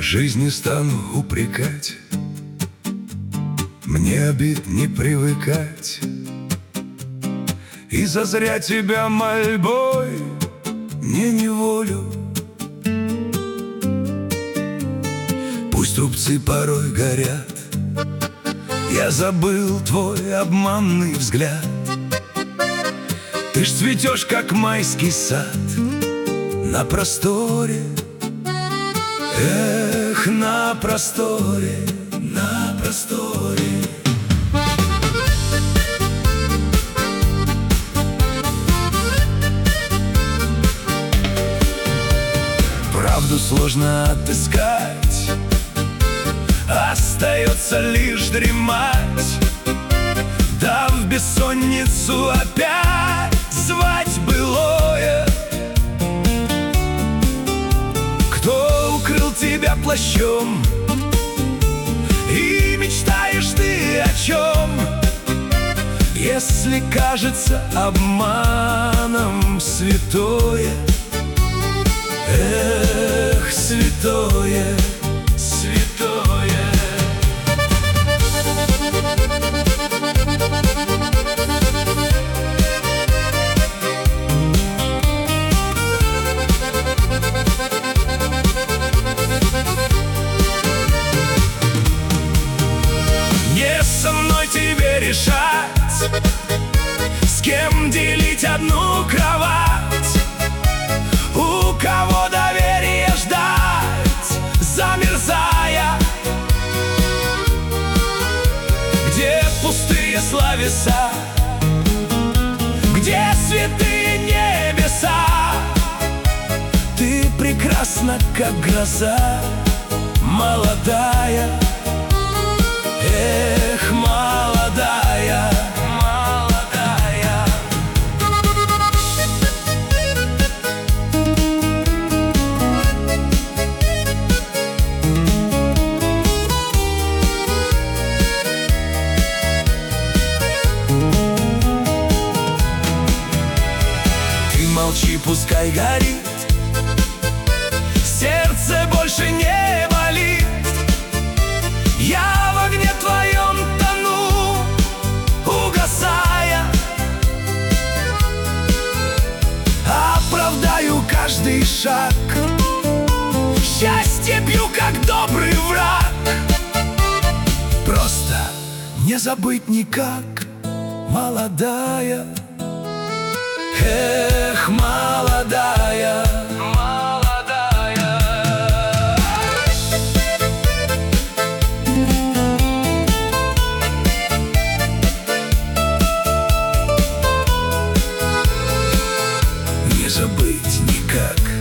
жизни стану упрекать, мне обид не привыкать, и зазря тебя мольбой не неволю. Пусть рубцы порой горят, я забыл твой обманный взгляд. Ты ж цветешь, как майский сад на просторе. Эх, на просторе, на просторе. Правду сложно отыскать, остается лишь дремать, да в бессонницу опять звать былое. Кто укрыл тебя плащом, и мечтаешь ты о чем? Если кажется обманом святое, эх, святое, святое. Не со мной тебе решать, с кем делить одну кровать, у кого доверие ждать, замерзая, где пустые словеса, где святые небеса. Ты прекрасна, как гроза, молодая, эх, молодая, молодая. Ты молчи, пускай горит, сердце больше не болит. Я в огне твоем тону, угасая, оправдаю каждый шаг, счастье пью, как добрый враг. Просто не забыть никак, молодая, эх, молодая, молодая. Не забыть никак.